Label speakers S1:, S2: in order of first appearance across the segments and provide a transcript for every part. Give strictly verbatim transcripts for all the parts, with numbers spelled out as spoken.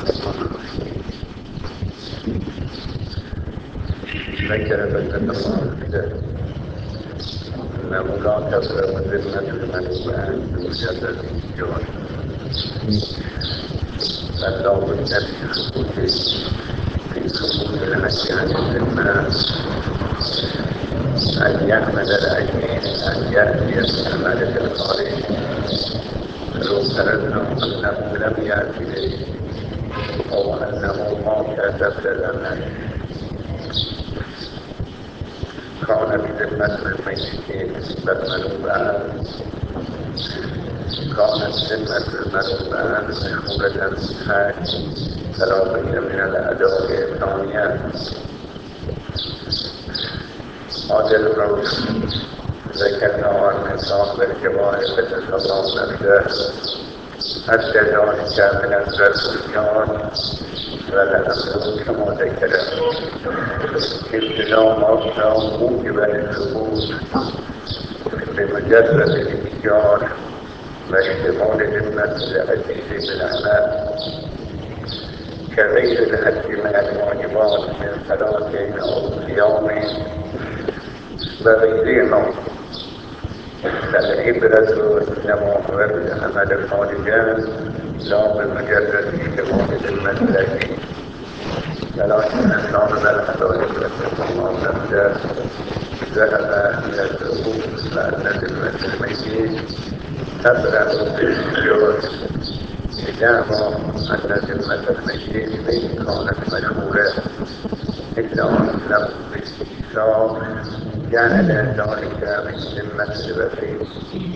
S1: ذكر بالتفاصيل أنه لا تبرأ ذمة المنوبان بمجرد الجوع بل لا بد من ثبوت في ثبوت العجز عن الذمة أن يحمل العجين أن يأتي بثمرة الخارج فلو فرضنا أنه لم يأتي به أو أنه مات قبل الأمل كان بذمة الميتين بالمنوبان كانت ذمة المنوبان مشغولة بالحج فلا بد من الأداء الثانية. هذا الموت ذكرنا عن صاحب الجوارح تتطلع نفسه حتى ذلك من الرسوليات والأمر كما ذكر التزامات موجبة للثبوت بمجرد الإيجار واحتمال ذمة العزيز بالعمل كغير الحج من الواجبات من صلاة أو صيام وغيرهما. فالعبرة إنما هو بالعمل الخارجان لا بمجرد احتمال ذمة العزيز. ولكن صاحب الحدائق الله نفسه ذهب إلى الثبوت بأن ذمة الميت تبرأ بالإيجار إدامة أن ذمة الميت وإن كانت مشهورة إلا أنه باستحقاق جعل ذلك من ذمة الوكيل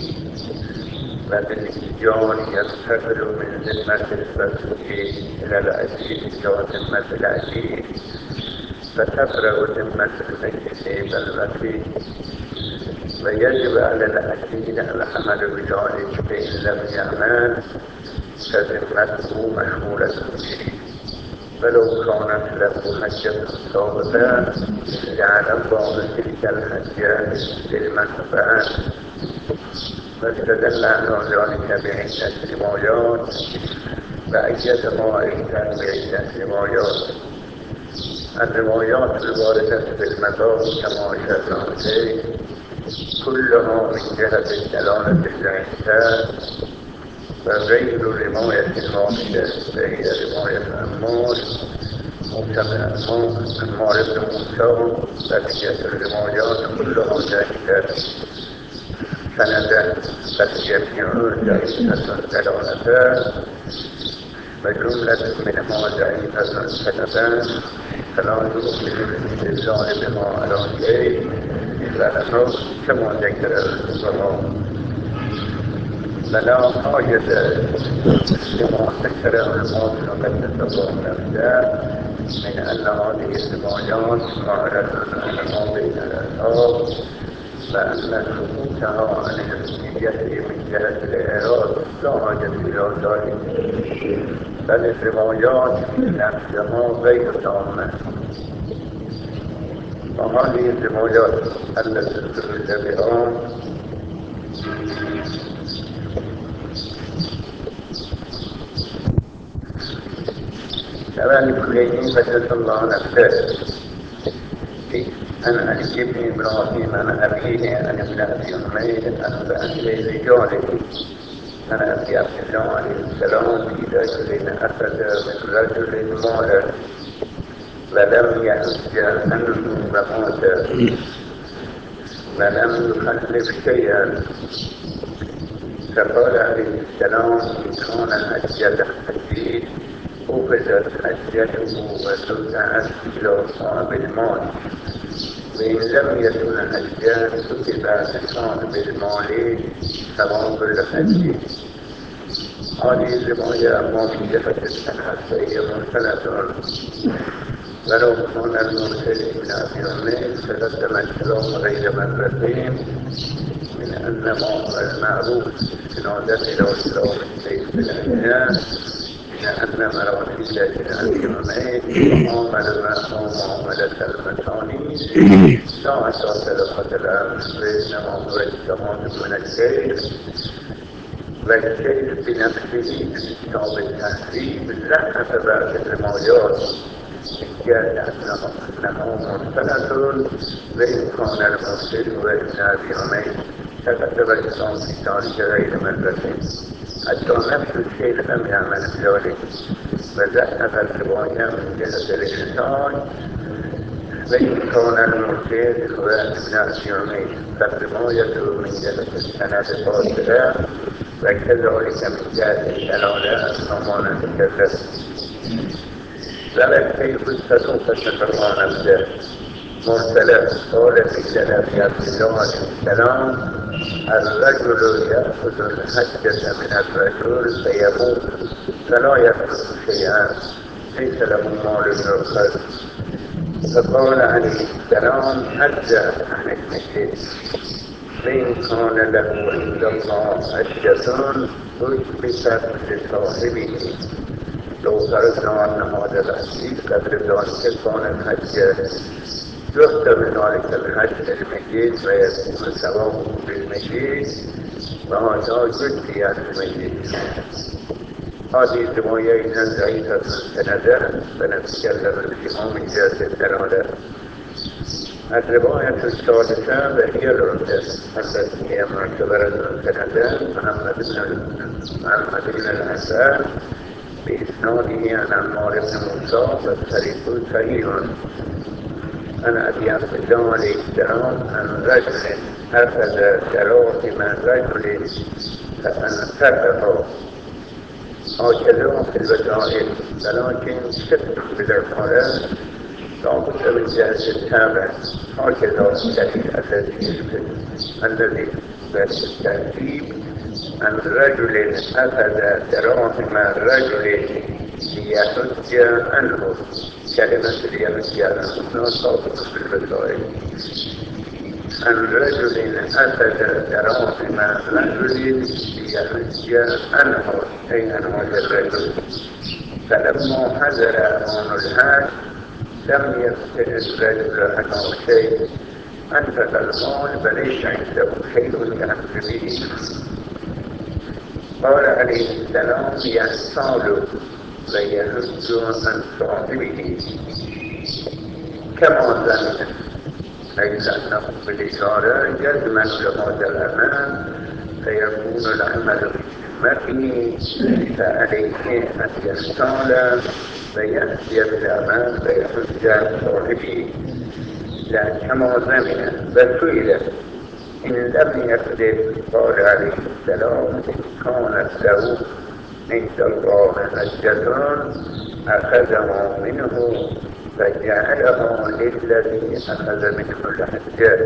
S1: وبالإيجار ينتقل من ذمة الوكيل إلى العزيز وذمة العزيز فتبرأ ذمة الميت بالوكيل. ويجب على العزيز العمل بذلك فإن لم يعمل فذمته مشغولة به ولو كانت له حجة سابقة جعل الله تلك الحجة للمنفعة. واستدل على ذلك بعدة روايات وأيدها أيضا بعدة روايات. الروايات الواردة في المذاهب كما أشرنا إليه كلها من جهة الدلالة العلمية وغير رواية واحدة وهي رواية عمار عمار بن موسى. بقية الروايات كلها ذلك سندا فالجميع ضعيفة دلالة وجملة منها ضعيفة سندا فلا يمكن الاستدلال بها على شيء إلا أنه كما ذكر الفقهاء فلا حاجة لما ذكر العلماء قدس الله نفسه من أن هذه الروايات معرضة على بين الأصحاب فأن ثبوتها عن الحجية من جهة الإعراض لا حاجة إلى ذلك بل الروايات نفسها غير تامة. وهذه الروايات التي استدل بها كمان الكليني قدس الله نفسه أن ابن إبراهيم عن أبيه عن ابن أبي حميد عن أبي رجاله عن أبي عبد الله عليه السلام في رجل أخذ من رجل مالا ولم يحج عنه ومات ولم يخلف شيئا فقال عليه السلام إن كان حجة حجيج أخذت حجته وترجعت إلى صاحب المال وإن لم يكن حجا كتب لصاحب المال ثواب الحج. هذه الرواية ما من جهة السند فهي مرسلة ولو كان المرسل من أبي حميد تقدم الكلام غير مرتين من أن ما هو المعروف استنادا إلى إسلام الشيخ بالعيان من أن مراسيل ابن أبي حميد معامل معه معاملة المثاني لا أساس لها الأمر وإنما هو اجتهاد من الشيخ والشيء بنفسه كتاب التهذيب لا أتبع الرمايات جاء أنها مرسلة وإن كان المرسل وابن أبي عمير تكتب الإسلام في تاريخ غير مدرسة حتى نفس الشيء لم يعمل بذلك وذهب الرواية من جهة الإحسان وإن كان المرسل هو ابن أبي عمير فالرواية من جهة السند فاصلة وكذلك من جهة الدلالة أمانة كذب ولكن الصدوق تتبع نفسه مرسلة قال في سلف عبد الله عليه السلام الرجل يأخذ الحجة من الرجل فيموت فلا يترك شيئا ليس له مال يؤخذ فقال عليه السلام أجزأ عن المشي وإن كان له عند الله حجة أثبتت لصاحبه لو فرضنا أن هذا الحديث قدر ذلك كان الحج يحسب ذلك الحج المجيد ويكون ثوابه بالمجيد وهذا جزئي عن المجيد. هذه الرواية إذا ضعيفة سندا فنتكلم فيها من جهة الدلالة. الرواية الثالثة وهي العمدة التي هي معتبرة سندا محمد بن محمد بن الحسن بإسناده عن عمار بن موسى والطريق صحيح عن أبي عبد الله عليه السلام عن رجل أخذ دراهم رجل فأنفقه هكذا في البدائل ولكن شك بالعبارة لابد من جهة التابع هكذا الدليل الذي الذي بالترتيب عن رجل أخذ دراهم رجل ليحج عنه كلمة ليحج عنه صادق في البدائل عن رجل أخذ دراهم رجل ليحج عنه أي عن هذا الرجل فلما حضر أمان الحج لم يسأل الرجل عنه شيء أنفق المال فليس عنده شيء يحج به. قال عليه السلام يحصل ويحج عن صاحبه كما ظن ليس أنه بالإشارة يضمن لهذا الأمام فيكون العمل بذمته فعليه أن يحصل ويأتي بالأمام ويحج عن صاحبه لا كما ظن وسئل إن لم يقدر قال عليه السلام إن كانت له عند الله حجة أخذها منه فجعلها للذي أخذ منه الحجة.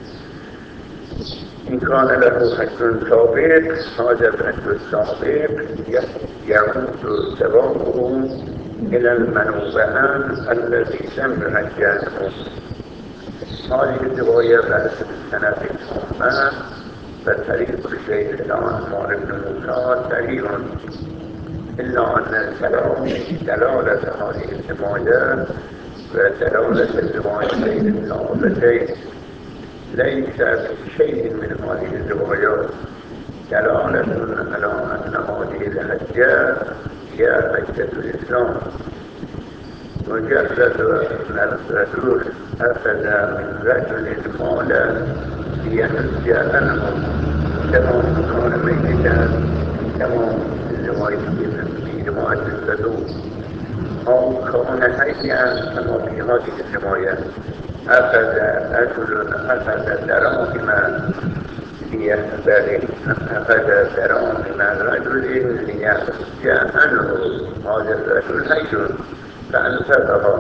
S1: إن كان له حج سابق هذا الحج السابق يعود ثوابه إلى المنوبان الذي لم يحج عنه. هذه الرواية بعد السنة الثامنة فطريق الشيخ عمار بن موسى صحيح إلا أن الكلام دلالة هذه الرواية ودلالة الروايتين الصحابتين ليس شيء من هذه الروايات دلالة على أن هذه الحجة هي حجة الإسلام. مجرد أن الرسول أخذ من رجل مالا ليحج عنه كما كان ميتا كما في رواية في رواية الصدوق أو كان حيا كما في هذه الرواية أخذ رجل أخذ دراهم ليحبره أخذ دراهم رجل ليحج عنه هذا الرجل حي فأنفقها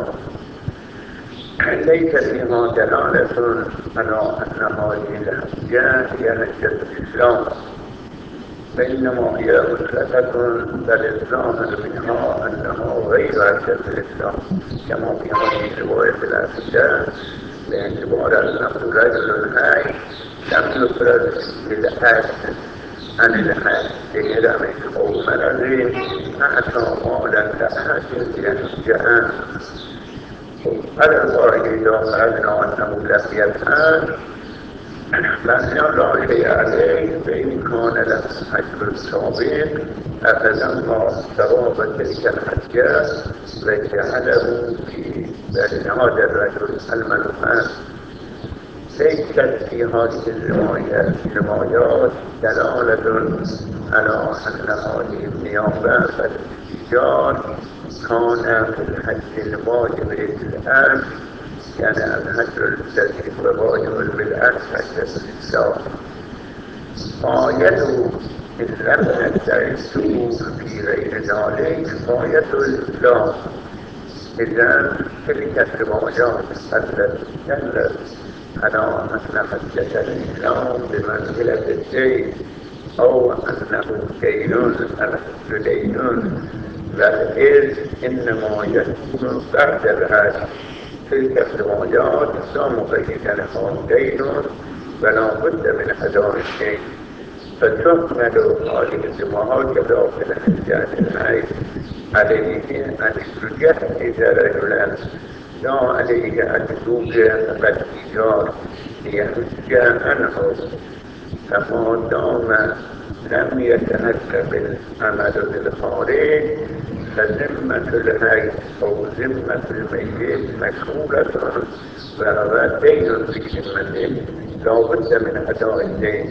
S1: ليس فيها دلالة على أن هذه الحجة هي حجة الإسلام بينما هي مطلقة بالإسلام منها أنها غير حجة الإسلام كما في هذه الرواية الأخيرة باعتبار أنه رجل حي لم يفرد بالحج عن الحج لإرامة أو مرض أعطى مالا لأحد يحج عنه. على الظاهر إذا فرضنا أنه لم يفعل لأن لا شيء عليه فإن كان له حج سابق أخذ الله ثواب تلك الحجة وجعله في بين هذا الرجل المنفعة. ليست في هذه الروايات روايات دلالة على أن هذه النيابة والإيجار كان في الحج الواجب بالأمر، يعني الحج الذي هو واجب بالأمر حج الإسلام. غايته إن لم ندعي السلوك في غير ذلك غاية الإسلام. إذا تلك الروايات التي دلت على أن حجة الإسلام بمنزلة الدين أو أنه دين الحج دين، والإذ إنما يكون بعد الحج. تلك الروايات لا مقيد لها دين ولا بد من أداء الدين، فتحمل هذه الجماعات داخل حجة الحج عليه أن يجهز رجلا لا عليه أن يوجد الإيجار ليحج عنه، فما دام لم يتهكم العمل بالخارج فذمة الحج أو ذمة الميت مشغولة وهو دين بذمته لا بد من أداء الدين.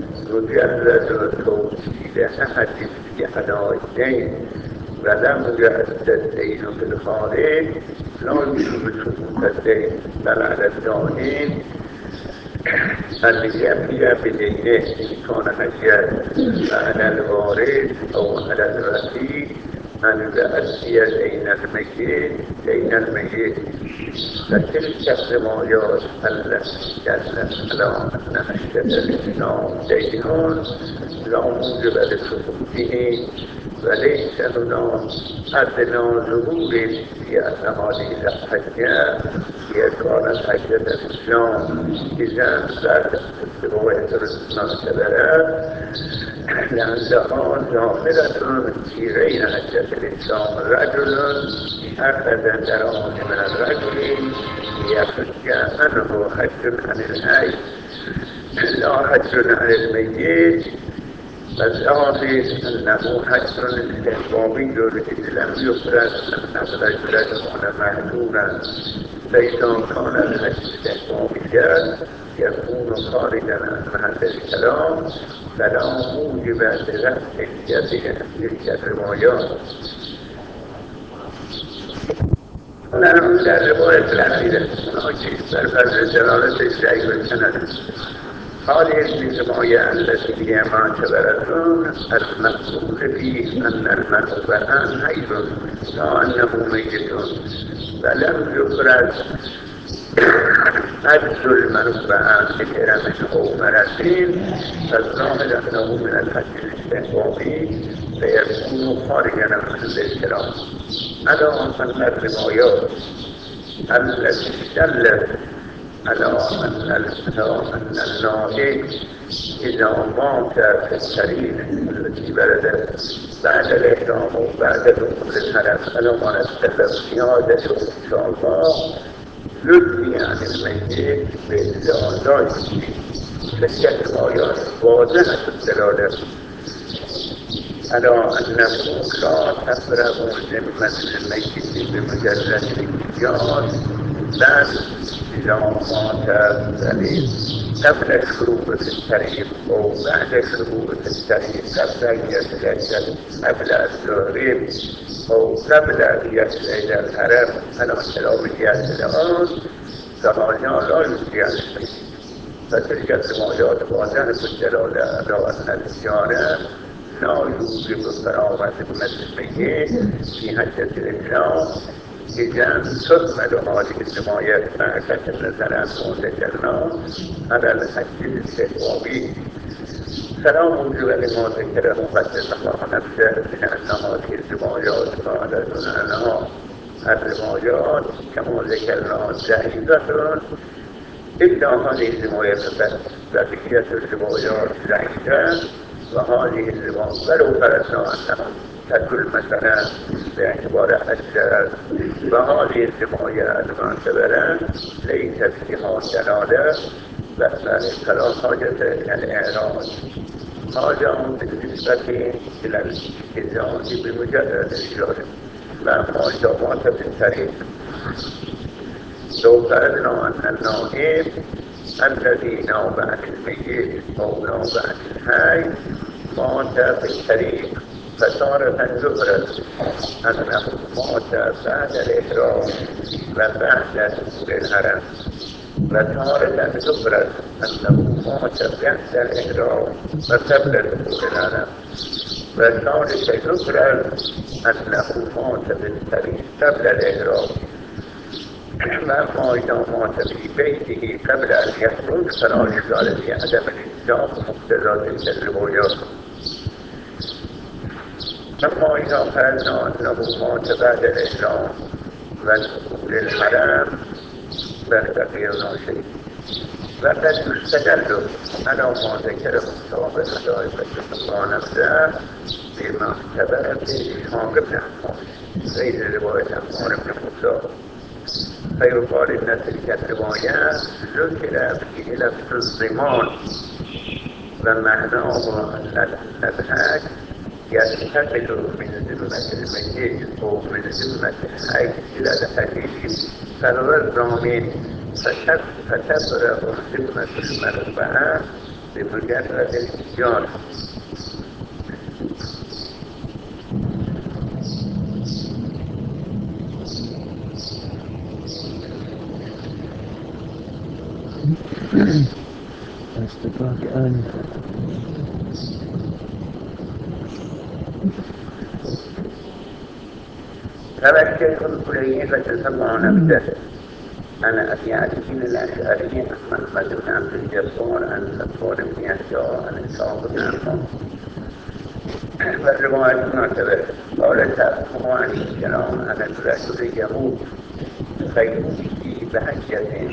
S1: مجرد توكيد أحد في أداء الدين ولم يؤد الدين في الخارج لا يثبت ثبوت الدين، بل على الدائن أن يفي بدينه إن كان حجا، وعلى الوارث أو على الوكيل أن يؤدي دين الميت دين الميت. فتلك الروايات التي دلت على أن حجة الإسلام دين لا موجب لثبوته، وليس هناك أدنى ظهور في أن هذه الحجة هي كانت حجة الإسلام. إذا ذات رواية المعتبرة لأنها داخلة في غير حجة الإسلام. رجل أخذ دراهم من الرجل ليحج عنه حج عن الحي لا حج عن الميت، فالظاهر أنه حج استحبابي إذ لم يفرد أن الرجل كان معذورا، فإذا كان الحج استحبابيا يكون خارجا عن محل الكلام فلا موجب لرفع تلك الروايات. ونحن در روایت الأخيرة ناجي برفض دلالة الشيء والسند. هذه الرواية التي هي معتبرة المقصود فيه أن المنوبة حي لا أنه ميت، فلم يفرد حج المنوبة بكرم أو مرسين، فالظاهر أنه من الحج الاستحبابي فيكون خارجا عن محل الكلام. على أن الروايات التي دلت على أن أن النائب إذا مات في السرير التي بردت بعد الإحرام وبعد دخول الحرم على ما نتكلم زيادة إن شاء الله يجزي عن الميت بالله. تلك الروايات واضحة الدلالة على أنه لا تفرغ ذمة الميت بمجرد الإيجار، بل إذا مات السليم قبل الشروع في السرير أو بعد الشروع في السرير قبل أن يتجدد قبل التهريب أو قبل أن يصل إلى الحرم على سلامية الآن فهذا لا يجزي عن الميت. فتلك الروايات واضحة الدلالة على أن الإيجار لا يوجب فراغ ذمة الميت في حجة الإسلام. إذا تكمل هذه الروايات مع كثرة ثلاث ذكرنا على الحج الاستحبابي فلا موجب لما ذكره قدس الله نفسه من أن هذه الروايات قالت عنها الروايات كما ذكرنا ضعيفة إلا هذه الرواية بقية الروايات ضعيفة، وهذه الروايات ولو فرضنا أنها تدل مثلا باعتبار الشرع، وهذه الرواية المعتبرة ليست فيها دلالة بل فلا حاجة الإعراض هذا بالنسبة إلى الإذان بمجرد الإشارة. وأما إذا مات في الطريق لو فرضنا أن النائب الذي ناب عن الميت أو ناب عن الحي مات في الطريق فتارة يفرض أنه مات بعد الإحرام وبعد دخول الحرم، وتارة يفرض أنه مات بعد الإحرام وقبل دخول الحرم، وتارة يفرض أنه مات في الطريق قبل الإحرام. وأما إذا مات في بيته قبل أن يخرج فلا إشكال في عدم الإلزام بمقتضى تلك الروايات. أما إذا فرضنا أنه مات بعد الإحرام ودخول الحرم فبقينا شيء. وقد يستدل على ما ذكره صاحب الحدائق المستانسة بما اعتبر بإسحاق بن عمار غير رواية عمار بن موسى، فيقال إن تلك الرواية ذكر فيه لفظ الضمان ومعناه أن الحاج ينتقل من ذمة الميت أو من ذمة الحي إلى الحديث فهو الضامن، فتبرأ ذمة المنفعة بمجرد الإيجار.
S2: استطاعت أن
S1: روى الشيخ الكليني فتسمع نفسه أنا أبي علي الأشعري محمد بن عبد الجبار عن صفوان بن يحيى عن إسحاق بن عمار. والرواية معتبرة. قال سألته عن الكلام عن الرجل يموت فيموت بحجة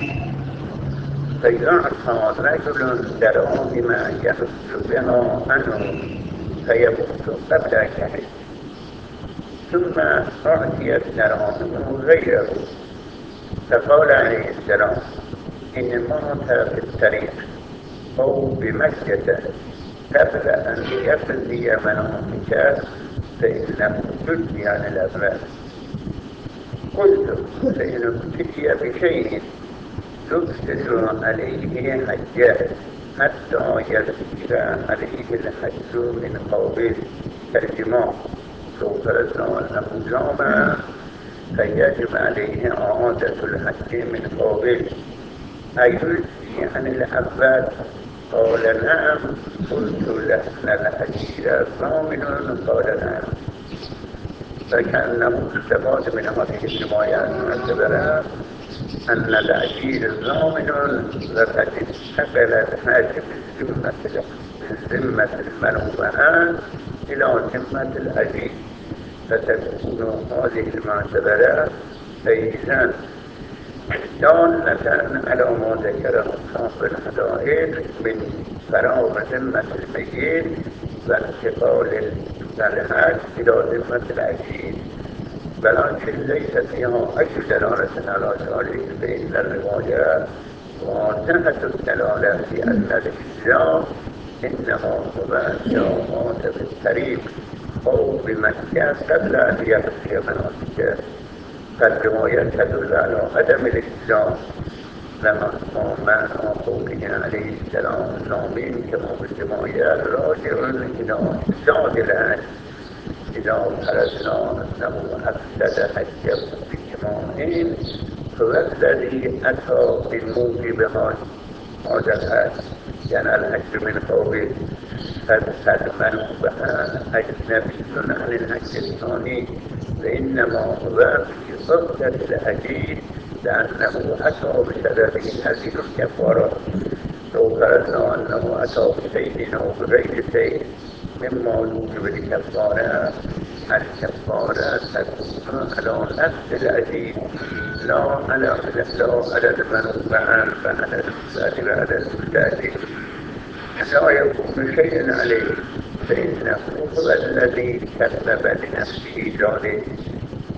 S1: فيعطى رجل دراهم يحج بها عنه فيموت قبل شهر، ثم أعطيت دراهم غيره فقال عليه السلام إن مات في الطريق أو بمكة قبل أن يقضي منامك فإنه جزي عن الأبرار. قلت فإن ابتلي بشيء يفسد عليه حجه حتى يسير عليه الحج من قابل كالجماع، لو فرضنا أنه جامع فيجب عليه إعادة الحج من قابل أيجزي عن الأول؟ قال نعم. قلت لأن الأجير ضامن؟ قال نعم. فكأنه استفاد من هذه الروايات معتبرة أن الأجير ضامن وقد انتقل الحج من ذمة المنوعات إلى ذمة الأجير، فتكون هذه المعتبرات أيضا دالة على ما ذكره صاحب الحدائق من فراغ ذمة الميت وانتقال الحج إلى ذمة الأجير، ولكن ليس فيها أي دلالة على ذلك بإلا الرواية واضحة الدلالة في أن الإسلام إنما هو إذا مات في الطريق أو بمكة قبل أن يقضي مناسكه، فالرواية تدل على عدم الإسلام لما معنى قوله عليه السلام ضامن كما في الرواية راجع إلى إفساد الحج إذا فرضنا أنه أفسد حجه بجماع هو الذي أتى بموجبها هذا الحج، يعني الحج من قابل، فالمنوبة أجنبي عن الحج الثاني، فإنما هو في عقدة الأجير لأنه أتى بسببه هذه الكفارة. لو فرضنا أنه أتى بشيء أو بغير شيء مما يوجب الكفارة، الكفارة تكون على نفس الأجير لا على لا على المنوبة فعلى المستأجر على المستأجر لا يكون شيئا عليه، فإنه هو الذي كذب لنفسه ذلك.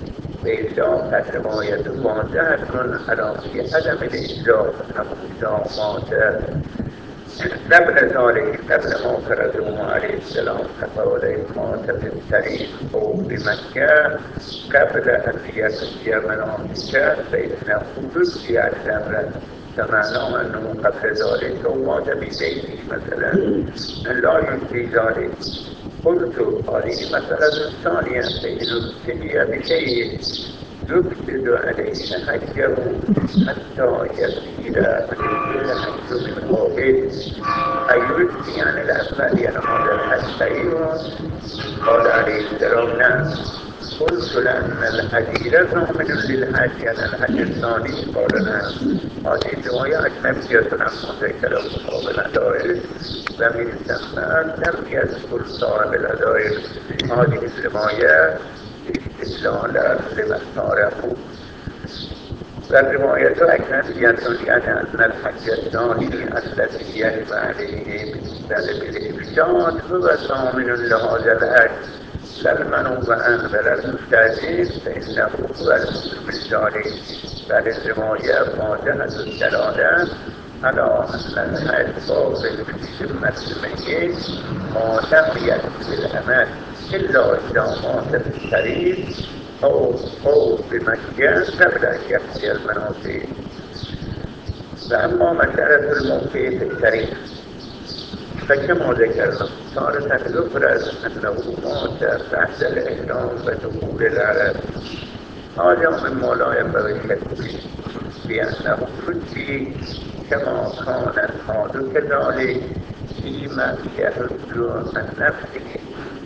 S1: به اجرا پس روایت واضح کن علاقی عدم اجرا نمودامات قبل ذلك قبل ما فرضوا عليه السلام فقال ما تبتري أو بمكة قبل أن يأتي مناسك فإنه رجي الأمر فمعناه أنه قبل ذلك ومات ببيته مثلا لا يجزي ذلك. قلت هذه مسألة ثانية فإن ابتلي بشيء يفسد عليه حجه حتى يصير الحج من قابل أيجزي عن الأسباب يعني هذا الحج أيضا؟ قال عليه السلام نعم. قلت لأن الحجير ضامن للحج يعني الحج الثاني قال نعم. هذه الرواية أجنبية عن ذكر أصحاب العدائل ومن ثم لم يذكر صاحب العدائل هذه الرواية استدلالا لما اختاره. والرواية أجنبية يعني أن الحج الثاني الذي يجب عليه بالنسبة بالإفساد هو ضامن لهذا الحج لا المنوب عن ولا المستعجل فإنه هو المسلم الصالح. بل الرواية واضحة الدلالة على أن الحج باطل بذمة الميت ما لم يأت بالأمان إلا إذا مات بالطريق أو أو بمكة قبل أن يأتي المناسك. فأما مسألة الموت في الطريق فكما ذكرنا تارة يفرض أنه مات بعد الإحرام ودخول العرب. هذا مما لا ينبغي الشك فيه بأنه رجي كما كان الحال كذلك فيما يحج عن نفسه.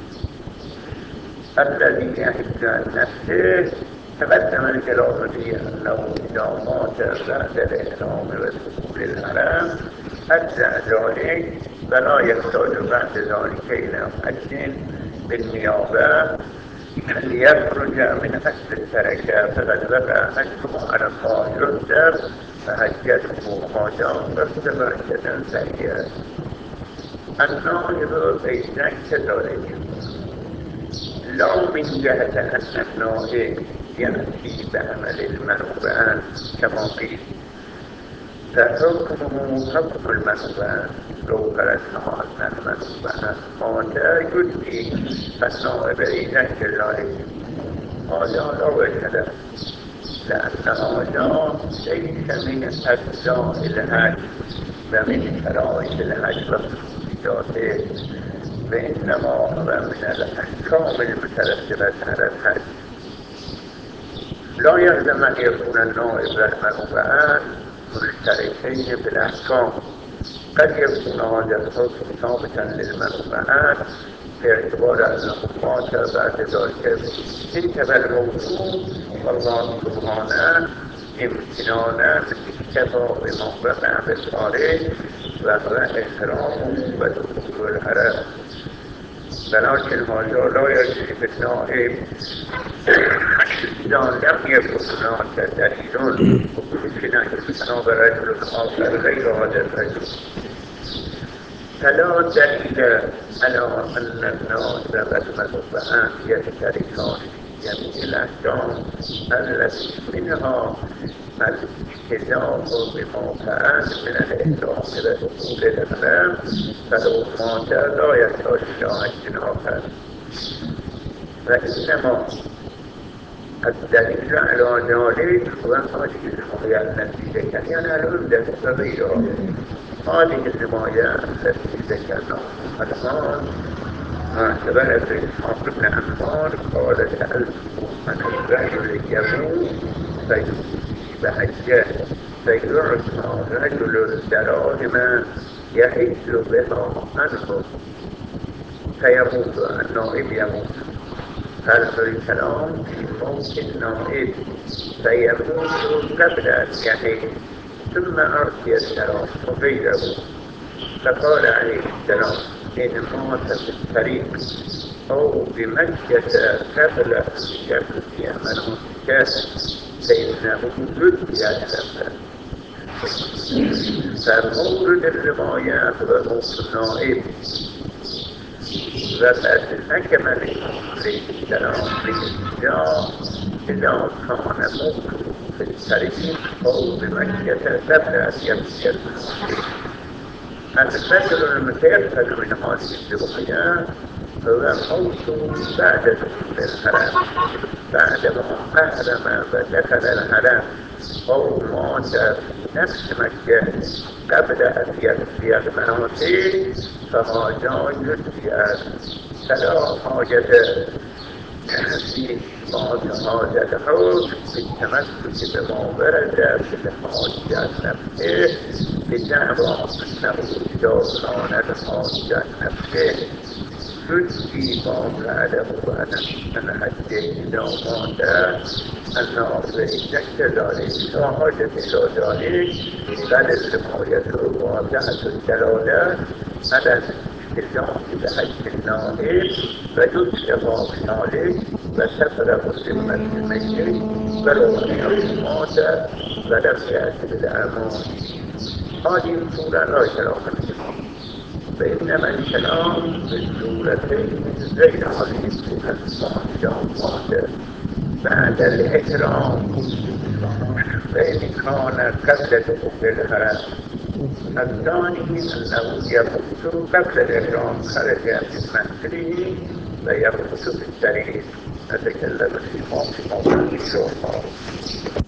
S1: الذي يحج عن نفسه تقدم الكلام في أنه إذا مات بعد الإحرام ودخول الحرم أجزأ ذلك ولا يحتاج بعد ذلك إلى حج بالنيابة ليخرج من أصل التركة فقد وقع حجه على الله يحسب فحجته هذا واستبعد سيئة. النائب بينك كذلك لا من جهة أن النائب يأتي بعمل المنوبان كما قيل فحكمه حكم المنوبان لو فرضنا أن المنوبان مات يجزي فالنائب إذن كذلك. هذا لا وجه له لأن هذا ليس من أجزاء الحج ومن فرائض الحج وخصوصياته وإنما هو من الأحكام المترتبة على الحج. لا يلزم أن يكون النائب والمنوبان مشتركين في الأحكام. قد يكون هذا الحكم ثابتا للمنوبان باعتبار أنه مات بعد ذلك انتبه الموضوع والله سبحانه امتنانا اكتفى بما وقع بالخارج وهو إحرامه ودخول الحرم. ولكن هذا لا يجري بالنائب إذا لم يكن هناك دليل يمكن أن يتناول رجل آخر غير هذا الرجل. فلا دليل على أن النائب والمنوبان يشتركان في جميع الأحكام التي منها الابتداء بما فعل من الإحرام ودخول الحرم فلو مات لا يحتاج إلى حج آخر. وإنما الدليل على ذلك هو هذه الرواية التي ذكرنا العمدة وغيرها. هذه الرواية التي ذكرناها الآن اعتبر في إسحاق بن عمار قال سألت عن الرجل يموت فيصيب حجه فيعطى رجل الدراهم يحج بها عنه فيموت النائب يموت. هذا الكلام في موت النائب فيموت قبل أن يحج ثم أعطي الدراهم غيره. فقال عليه السلام إن مات في الطريق أو بمكة قبل أن يأتي مناسكه فإنه يجزي السفر. فمورد الرواية هو موت النائب. وقد حكم عليه السلام بالإجزاء إذا كان موت في الطريق أو بمكة قبل أن يبني المسجد. الفجر المتيقن من هذه الرؤيا هو موت بعد دخول الحرم، بعدما أحرم ودخل الحرم أو مات في نفس مكة قبل أن يأتي المناسك فهذا يدعي فلا حاجة في إثبات هذا الحكم بالتمسك بما ورد في الحاج عن نفسه بدعوى أنه إذا كان الحاج عن نفسه يجزي ما فعله عن حده إذا مات أنه ليس كذلك لا حاجة إلى ذلك، بل الرواية واضحة الدلالة على الالتزام بحج النائب ويكتفى بذلك وتفرغ ذمة الميت ورؤية الموتى ولم يأت بالأعمال. هذه الصورة لا كلام فيها، فإنما الكلام في الصورتين غير هذه الصورة الصالحة بعد الإحرام، فإن كان قبل دخول الحرم. الثاني أنه يموت قبل الإحرام، خرج من منزله ويموت في الطريق. نتكلم الإمام في موضوع الشوفار.